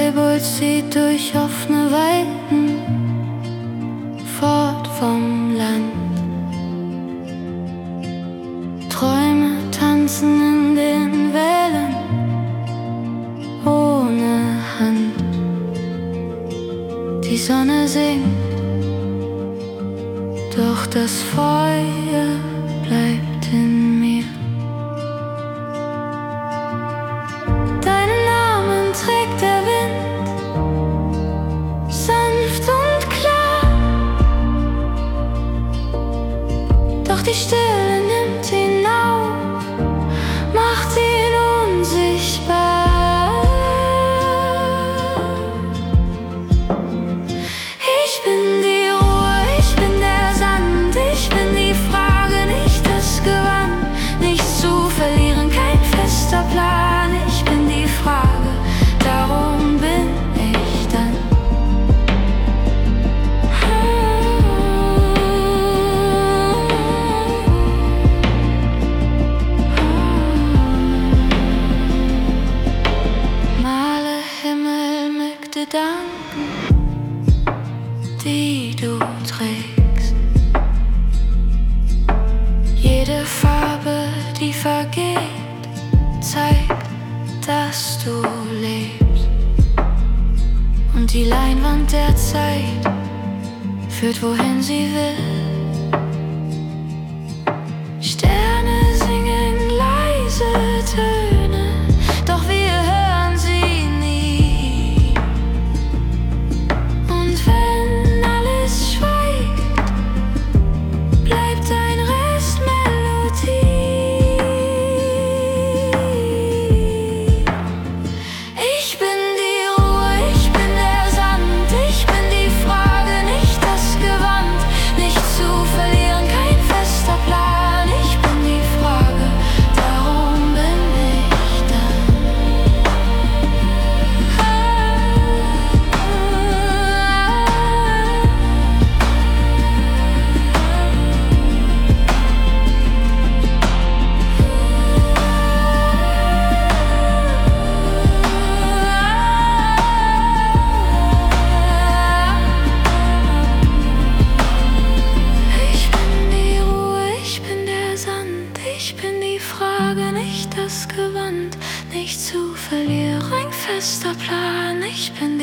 Freiburg zieht durch offene Weiten, fort vom Land. Träume tanzen in den Wellen, ohne Hand. Die Sonne singt, doch das Feuer bleibt in mir. Deinen Namen trägt der Wind, sanft und klar, doch die Stille nimmt ihn auf, macht ihn unsichtbar. Ich bin die Ruhe, ich bin der Sand, ich bin die Frage, nicht das Gewand. Nichts zu verlieren, kein fester Plan. Ich bin die Frage, darum bin ich dann. Male Himmel mit Gedanken, die du trägst. Jede Farbe, die vergeht, zeigt, dass du lebst. Und die Leinwand der Zeit führt, wohin sie will. Sterne singen leise Töne, doch wir hören sie nie. Und wenn alles schweigt, bleibt ein Rest Melodie. Ich bin die Ruhe, ich bin der Sand, ich bin die Frage, nicht das Gewand. Nichts zu verlieren, kein fester Plan. Ich bin die Frage, darum bin ich dann. Ich bin die Ruhe, ich bin der Sand, ich bin die Frage, nicht das Gewand. Nicht zu verlieren, ein fester Plan. Ich bin